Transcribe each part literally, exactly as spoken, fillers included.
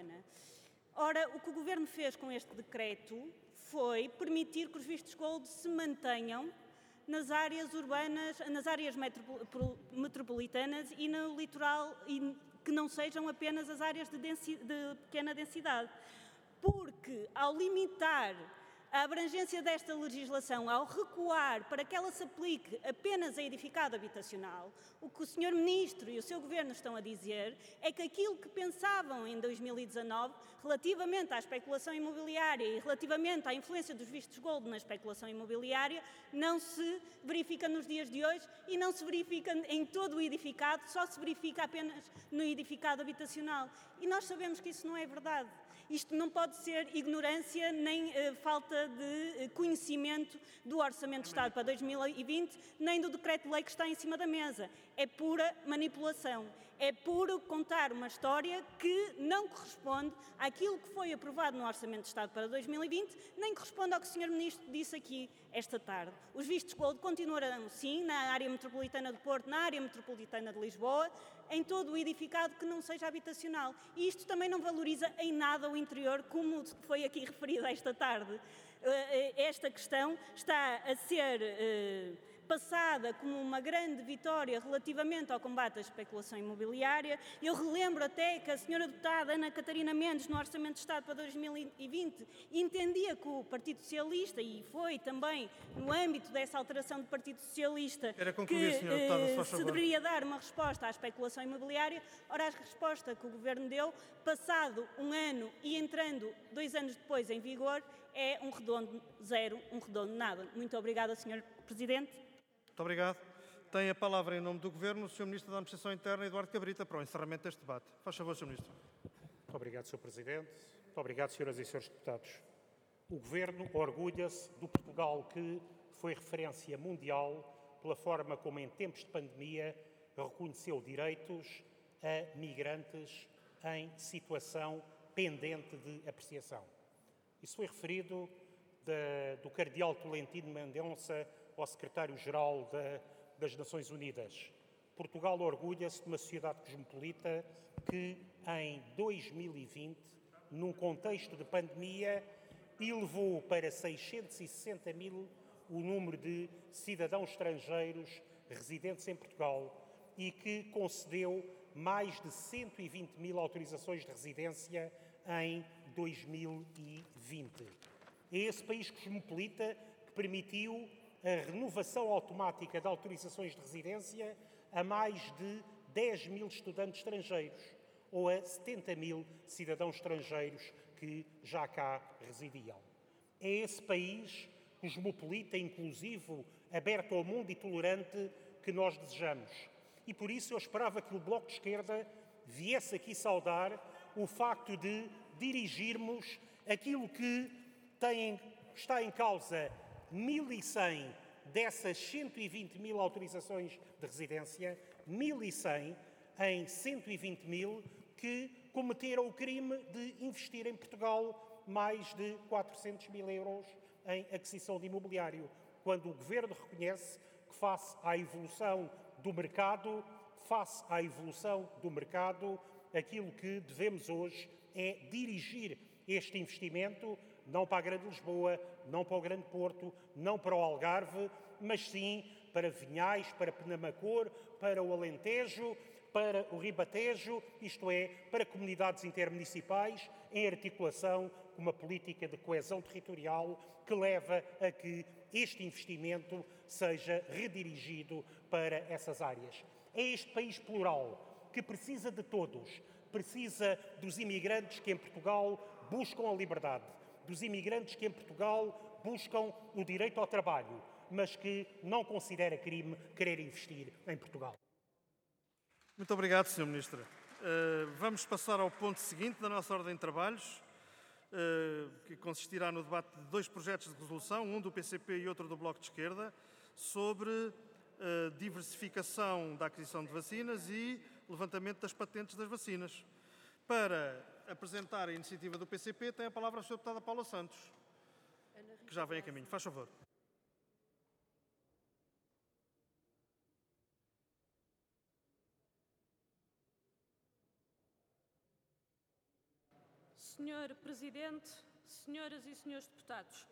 urbana. Ora, o que o Governo fez com este decreto foi permitir que os vistos gold se mantenham nas áreas urbanas, nas áreas metropolitanas e no litoral, e que não sejam apenas as áreas de, densi, de pequena densidade. Porque, ao limitar a abrangência desta legislação, ao recuar para que ela se aplique apenas a edificado habitacional, o que o senhor Ministro e o seu Governo estão a dizer é que aquilo que pensavam em dois mil e dezanove, relativamente à especulação imobiliária e relativamente à influência dos vistos gold na especulação imobiliária, não se verifica nos dias de hoje e não se verifica em todo o edificado, só se verifica apenas no edificado habitacional. E nós sabemos que isso não é verdade. Isto não pode ser ignorância nem uh, falta de uh, conhecimento do Orçamento de Estado para dois mil e vinte, nem do decreto-lei que está em cima da mesa. É pura manipulação. É puro contar uma história que não corresponde àquilo que foi aprovado no Orçamento de Estado para dois mil e vinte, nem corresponde ao que o senhor Ministro disse aqui esta tarde. Os vistos gold continuarão, sim, na área metropolitana do Porto, na área metropolitana de Lisboa, em todo o edificado que não seja habitacional. E isto também não valoriza em nada o interior, como foi aqui referido esta tarde. Esta questão está a ser passada como uma grande vitória relativamente ao combate à especulação imobiliária. Eu relembro até que a senhora deputada Ana Catarina Mendes, no Orçamento de Estado para dois mil e vinte, entendia que o Partido Socialista, e foi também no âmbito dessa alteração do Partido Socialista, concluir, que eh, se deveria dar uma resposta à especulação imobiliária. Ora, a resposta que o Governo deu, passado um ano e entrando dois anos depois em vigor, é um redondo zero, um redondo nada. Muito obrigada, senhor Presidente. Muito obrigado. Tem a palavra em nome do Governo o senhor Ministro da Administração Interna, Eduardo Cabrita, para o encerramento deste debate. Faz favor, senhor Ministro. Muito obrigado, senhor Presidente. Muito obrigado, senhoras e senhores deputados. O Governo orgulha-se do Portugal que foi referência mundial pela forma como, em tempos de pandemia, reconheceu direitos a migrantes em situação pendente de apreciação. Isso foi referido da, do Cardeal Tolentino Mendonça ao Secretário-Geral da, das Nações Unidas. Portugal orgulha-se de uma sociedade cosmopolita que, em dois mil e vinte, num contexto de pandemia, elevou para seiscentos e sessenta mil o número de cidadãos estrangeiros residentes em Portugal e que concedeu mais de cento e vinte mil autorizações de residência em dois mil e vinte. É esse país cosmopolita que permitiu a renovação automática de autorizações de residência a mais de dez mil estudantes estrangeiros ou a setenta mil cidadãos estrangeiros que já cá residiam. É esse país cosmopolita, inclusivo, aberto ao mundo e tolerante que nós desejamos. E por isso eu esperava que o Bloco de Esquerda viesse aqui saudar o facto de dirigirmos aquilo que tem, está em causa mil e cem dessas cento e vinte mil autorizações de residência, mil e cem em cento e vinte mil que cometeram o crime de investir em Portugal mais de quatrocentos mil euros em aquisição de imobiliário, quando o Governo reconhece que, face à evolução do mercado, face à evolução do mercado, aquilo que devemos hoje é dirigir este investimento não para a Grande Lisboa, não para o Grande Porto, não para o Algarve, mas sim para Vinhais, para Penamacor, para o Alentejo, para o Ribatejo, isto é, para comunidades intermunicipais, em articulação com uma política de coesão territorial que leva a que este investimento seja redirigido para essas áreas. É este país plural que precisa de todos, precisa dos imigrantes que em Portugal buscam a liberdade, dos imigrantes que em Portugal buscam o direito ao trabalho, mas que não considera crime querer investir em Portugal. Muito obrigado, senhor Ministro. Uh, vamos passar ao ponto seguinte da nossa ordem de trabalhos, uh, que consistirá no debate de dois projetos de resolução, um do P C P e outro do Bloco de Esquerda, sobre uh, diversificação da aquisição de vacinas e levantamento das patentes das vacinas. Para apresentar a iniciativa do P C P, tem a palavra a senhora deputada Paula Santos, que já vem a caminho. Faz favor. senhor Presidente, senhoras e senhores deputados,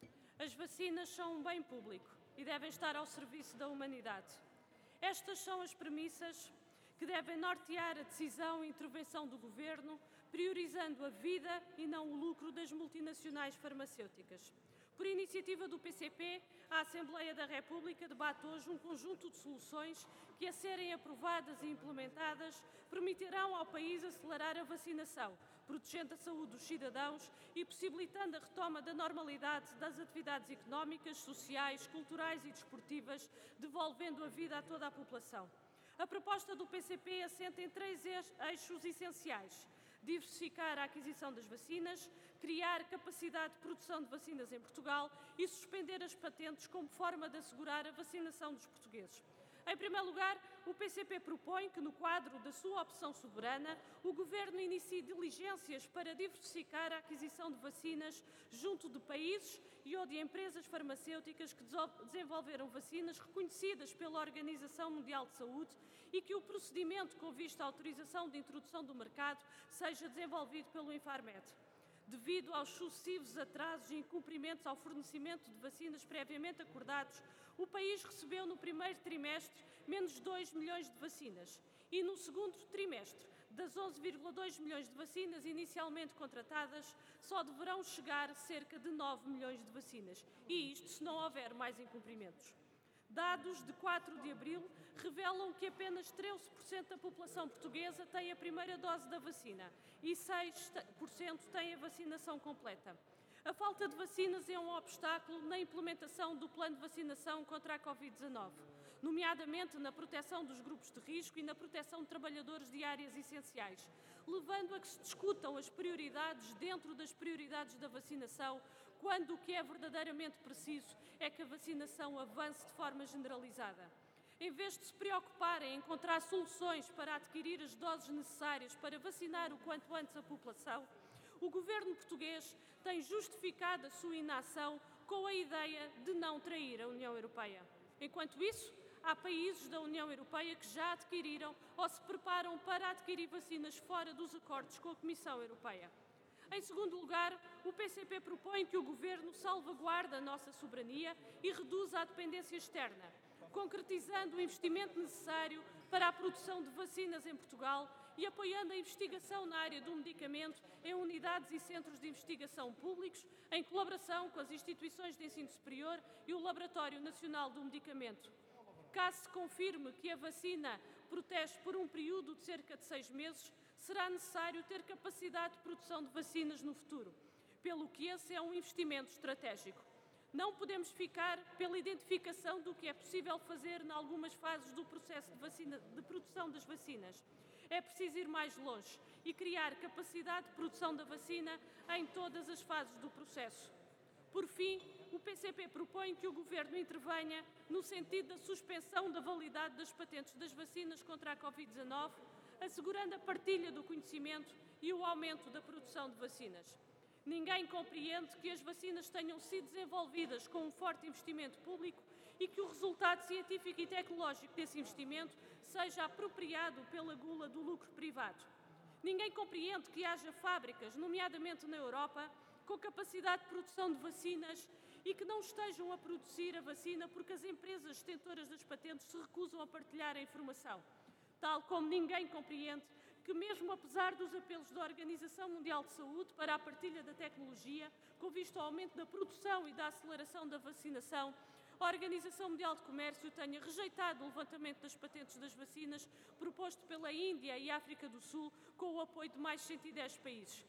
as vacinas são um bem público e devem estar ao serviço da humanidade. Estas são as premissas que devem nortear a decisão e intervenção do Governo, priorizando a vida e não o lucro das multinacionais farmacêuticas. Por iniciativa do P C P, a Assembleia da República debate hoje um conjunto de soluções que, a serem aprovadas e implementadas, permitirão ao país acelerar a vacinação, protegendo a saúde dos cidadãos e possibilitando a retoma da normalidade das atividades económicas, sociais, culturais e desportivas, devolvendo a vida a toda a população. A proposta do P C P assenta em três eixos essenciais: diversificar a aquisição das vacinas, criar capacidade de produção de vacinas em Portugal e suspender as patentes como forma de assegurar a vacinação dos portugueses. Em primeiro lugar, o P C P propõe que, no quadro da sua opção soberana, o Governo inicie diligências para diversificar a aquisição de vacinas junto de países e ou de empresas farmacêuticas que desenvolveram vacinas reconhecidas pela Organização Mundial de Saúde e que o procedimento com vista à autorização de introdução do mercado seja desenvolvido pelo Infarmed. Devido aos sucessivos atrasos e incumprimentos ao fornecimento de vacinas previamente acordados, o país recebeu no primeiro trimestre menos dois milhões de vacinas e no segundo trimestre, das onze vírgula dois milhões de vacinas inicialmente contratadas, só deverão chegar cerca de nove milhões de vacinas, e isto se não houver mais incumprimentos. Dados de quatro de abril revelam que apenas treze por cento da população portuguesa tem a primeira dose da vacina e seis por cento tem a vacinação completa. A falta de vacinas é um obstáculo na implementação do plano de vacinação contra a Covid dezanove, nomeadamente na proteção dos grupos de risco e na proteção de trabalhadores de áreas essenciais, levando a que se discutam as prioridades dentro das prioridades da vacinação, quando o que é verdadeiramente preciso é que a vacinação avance de forma generalizada. Em vez de se preocuparem em encontrar soluções para adquirir as doses necessárias para vacinar o quanto antes a população, o Governo português tem justificado a sua inação com a ideia de não trair a União Europeia. Enquanto isso, há países da União Europeia que já adquiriram ou se preparam para adquirir vacinas fora dos acordos com a Comissão Europeia. Em segundo lugar, o P C P propõe que o Governo salvaguarde a nossa soberania e reduza a dependência externa, concretizando o investimento necessário para a produção de vacinas em Portugal e apoiando a investigação na área do medicamento em unidades e centros de investigação públicos, em colaboração com as instituições de ensino superior e o Laboratório Nacional do Medicamento. Caso se confirme que a vacina protege por um período de cerca de seis meses, será necessário ter capacidade de produção de vacinas no futuro, pelo que esse é um investimento estratégico. Não podemos ficar pela identificação do que é possível fazer em algumas fases do processo de, vacina, de produção das vacinas. É preciso ir mais longe e criar capacidade de produção da vacina em todas as fases do processo. Por fim, o P C P propõe que o Governo intervenha no sentido da suspensão da validade das patentes das vacinas contra a Covid dezanove, assegurando a partilha do conhecimento e o aumento da produção de vacinas. Ninguém compreende que as vacinas tenham sido desenvolvidas com um forte investimento público e que o resultado científico e tecnológico desse investimento seja apropriado pela gula do lucro privado. Ninguém compreende que haja fábricas, nomeadamente na Europa, com capacidade de produção de vacinas e que não estejam a produzir a vacina porque as empresas detentoras das patentes se recusam a partilhar a informação. Tal como ninguém compreende que, mesmo apesar dos apelos da Organização Mundial de Saúde para a partilha da tecnologia, com vista ao aumento da produção e da aceleração da vacinação, a Organização Mundial de Comércio tenha rejeitado o levantamento das patentes das vacinas proposto pela Índia e África do Sul com o apoio de mais cento e dez países.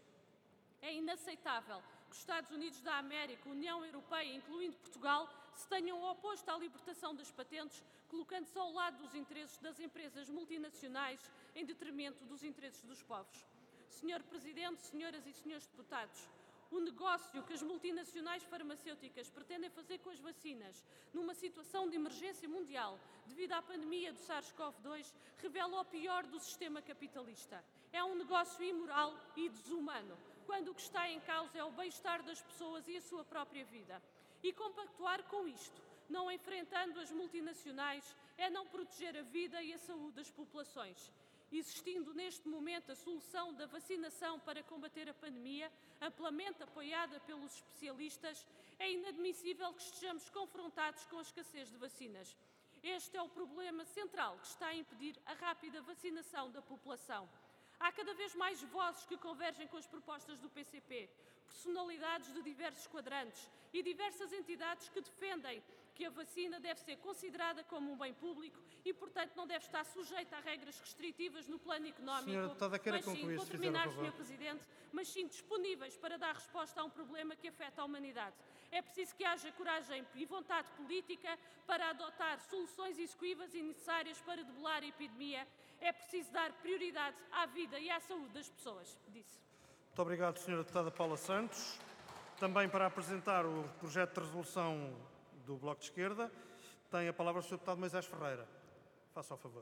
É inaceitável que os Estados Unidos da América, a União Europeia, incluindo Portugal, se tenham oposto à libertação das patentes, colocando-se ao lado dos interesses das empresas multinacionais em detrimento dos interesses dos povos. senhor Presidente, senhoras e senhores deputados, o negócio que as multinacionais farmacêuticas pretendem fazer com as vacinas numa situação de emergência mundial devido à pandemia do SARS-CoV dois revela o pior do sistema capitalista. É um negócio imoral e desumano, quando o que está em causa é o bem-estar das pessoas e a sua própria vida. E compactuar com isto, não enfrentando as multinacionais, é não proteger a vida e a saúde das populações. existindo neste momento a solução da vacinação para combater a pandemia, amplamente apoiada pelos especialistas, é inadmissível que estejamos confrontados com a escassez de vacinas. Este é o problema central que está a impedir a rápida vacinação da população. Há cada vez mais vozes que convergem com as propostas do P C P, personalidades de diversos quadrantes e diversas entidades que defendem que a vacina deve ser considerada como um bem público e, portanto, não deve estar sujeita a regras restritivas no plano económico, Senhora Deputada, queira mas sim, concluir, vou se fizer terminar, o favor. senhor Presidente, mas sim disponíveis para dar resposta a um problema que afeta a humanidade. É preciso que haja coragem e vontade política para adotar soluções executivas e necessárias para debelar a epidemia. É preciso dar prioridade à vida e à saúde das pessoas, disse. Muito obrigado, senhora Deputada Paula Santos. Também para apresentar o projeto de resolução do Bloco de Esquerda, tem a palavra o senhor Deputado Moisés Ferreira. Faça o favor.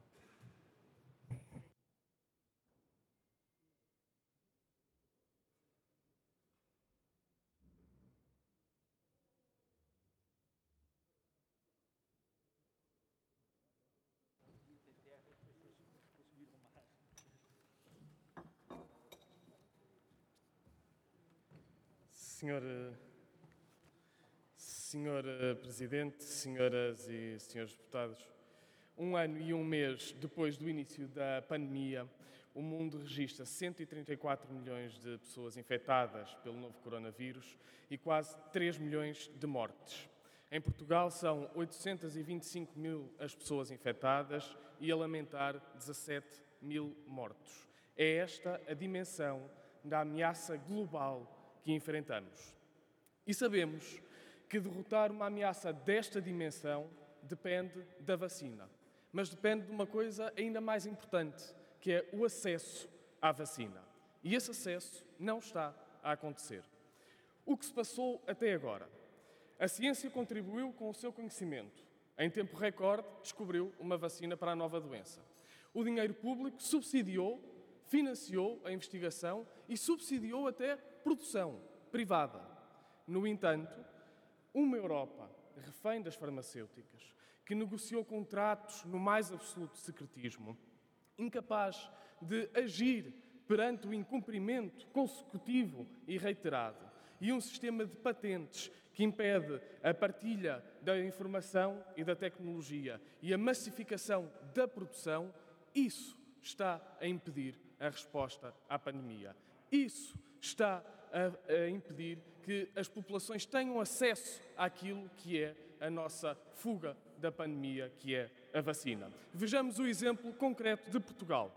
Senhor, senhor Presidente, senhoras e senhores deputados, um ano e um mês depois do início da pandemia, o mundo registra cento e trinta e quatro milhões de pessoas infectadas pelo novo coronavírus e quase três milhões de mortes. Em Portugal são oitocentos e vinte e cinco mil as pessoas infectadas e a lamentar dezassete mil mortos. É esta a dimensão da ameaça global que enfrentamos. E sabemos que derrotar uma ameaça desta dimensão depende da vacina. Mas depende de uma coisa ainda mais importante, que é o acesso à vacina. E esse acesso não está a acontecer. O que se passou até agora? A ciência contribuiu com o seu conhecimento. Em tempo recorde, descobriu uma vacina para a nova doença. O dinheiro público subsidiou, financiou a investigação e subsidiou até produção privada. No entanto, uma Europa refém das farmacêuticas, que negociou contratos no mais absoluto secretismo, incapaz de agir perante o incumprimento consecutivo e reiterado, e um sistema de patentes que impede a partilha da informação e da tecnologia e a massificação da produção, isso está a impedir a resposta à pandemia. Isso está a, a impedir que as populações tenham acesso àquilo que é a nossa fuga da pandemia, que é a vacina. Vejamos o exemplo concreto de Portugal.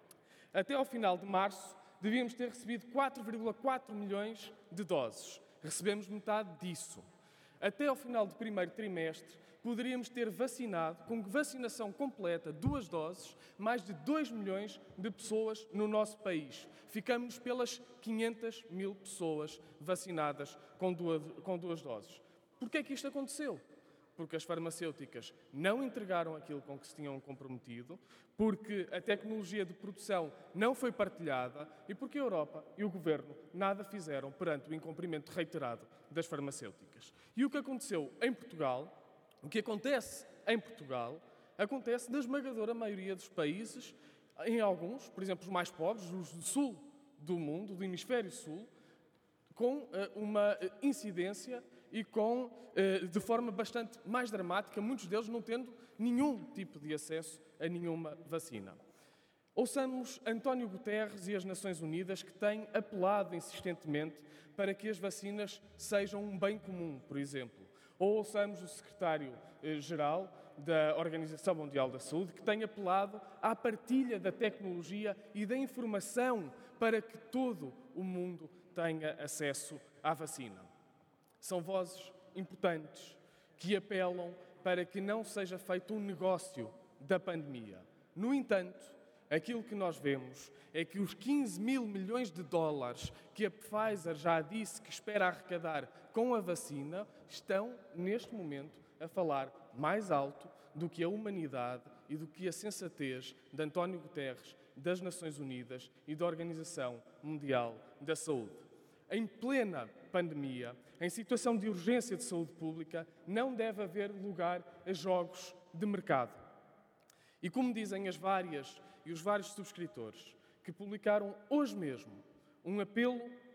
Até ao final de março, devíamos ter recebido quatro vírgula quatro milhões de doses. Recebemos metade disso. Até ao final do primeiro trimestre, poderíamos ter vacinado, com vacinação completa, duas doses, mais de dois milhões de pessoas no nosso país. Ficamos pelas quinhentas mil pessoas vacinadas com duas, com duas doses. Porquê é que isto aconteceu? Porque as farmacêuticas não entregaram aquilo com que se tinham comprometido, porque a tecnologia de produção não foi partilhada e porque a Europa e o Governo nada fizeram perante o incumprimento reiterado das farmacêuticas. E o que aconteceu em Portugal, o que acontece em Portugal, acontece na esmagadora maioria dos países, em alguns, por exemplo, os mais pobres, os do sul do mundo, do hemisfério sul, com uh, uma incidência e com, uh, de forma bastante mais dramática, muitos deles não tendo nenhum tipo de acesso a nenhuma vacina. Ouçamos António Guterres e as Nações Unidas, que têm apelado insistentemente para que as vacinas sejam um bem comum, por exemplo. Ou ouçamos o secretário-geral da Organização Mundial da Saúde, que tem apelado à partilha da tecnologia e da informação para que todo o mundo tenha acesso à vacina. São vozes importantes que apelam para que não seja feito um negócio da pandemia. No entanto, aquilo que nós vemos é que os quinze mil milhões de dólares que a Pfizer já disse que espera arrecadar com a vacina estão, neste momento, a falar mais alto do que a humanidade e do que a sensatez de António Guterres, das Nações Unidas e da Organização Mundial da Saúde. Em plena pandemia, em situação de urgência de saúde pública, não deve haver lugar a jogos de mercado. E como dizem as várias e os vários subscritores que publicaram hoje mesmo um apelo